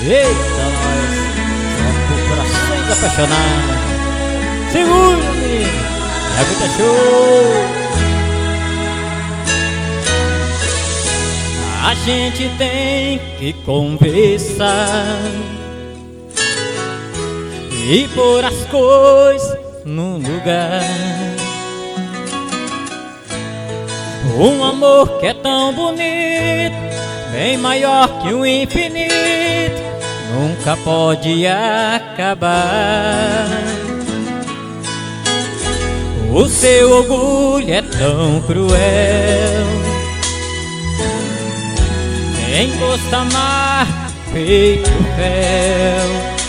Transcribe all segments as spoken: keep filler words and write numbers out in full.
Eita, nós, só corações apaixonados. Segura, menino, é muito show. A gente tem que conversar e pôr as coisas no lugar. Um amor que é tão bonito, bem maior que o infinito, nunca pode acabar. O seu orgulho é tão cruel, em gosto amar feito fel.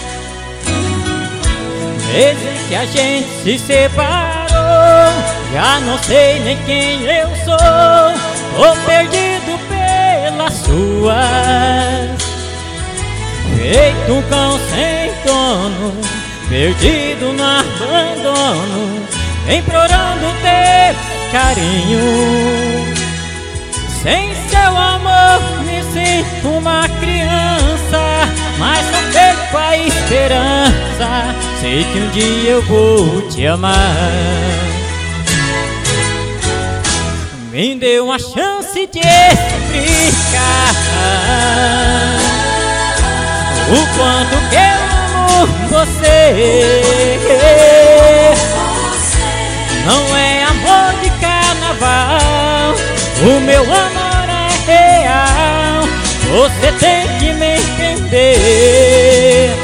Desde que a gente se separou, já não sei nem quem eu sou. Tô perdido pelas suas, feito um cão sem dono, perdido no abandono, implorando teu carinho. Sem seu amor me sinto uma criança, mas não perco a esperança, sei que um dia eu vou te amar. Me dê uma chance de explicar o quanto que eu amo você. Não é amor de carnaval, o meu amor é real, você tem que me entender.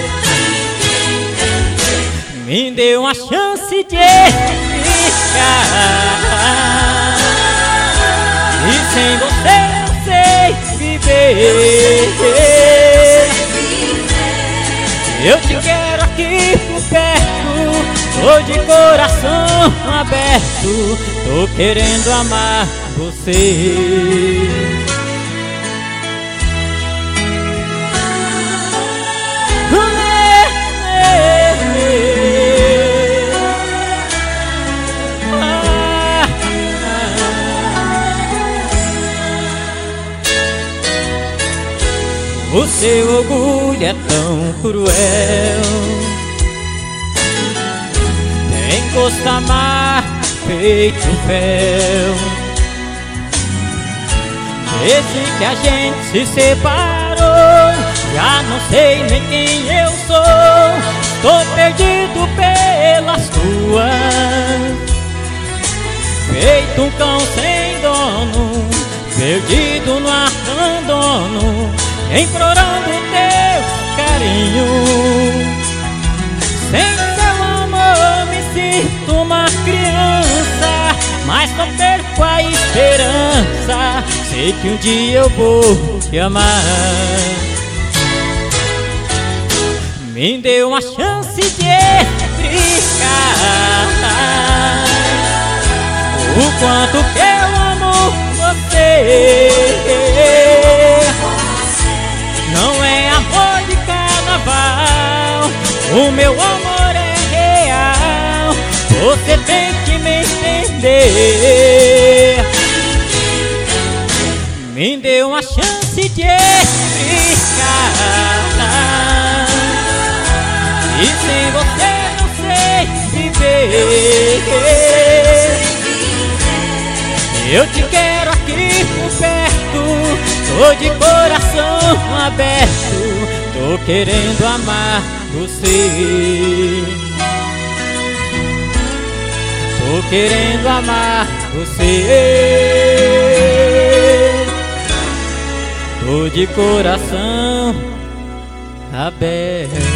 Me dê uma chance de explicar, e sem você não sei viver. Eu te quero aqui por perto, tô de coração aberto, tô querendo amar você. O seu orgulho é tão cruel, tem gosto amar feito fel. Desde que a gente se separou, já não sei nem quem eu sou. Tô perdido pelas tuas, feito um cão sem dono, perdido no abandono, implorando teu carinho. Sem seu amor me sinto uma criança, mas não perco a esperança, sei que um dia eu vou te amar. Me dê uma chance de explicar o quanto que eu amo você. Não é amor de carnaval, o meu amor é real, você tem que me entender. Me dê uma chance de explicar, e sem você não sei viver. Eu te quero aqui por perto, tô de coração aberto, tô querendo amar você. Tô querendo amar você. Tô de coração aberto.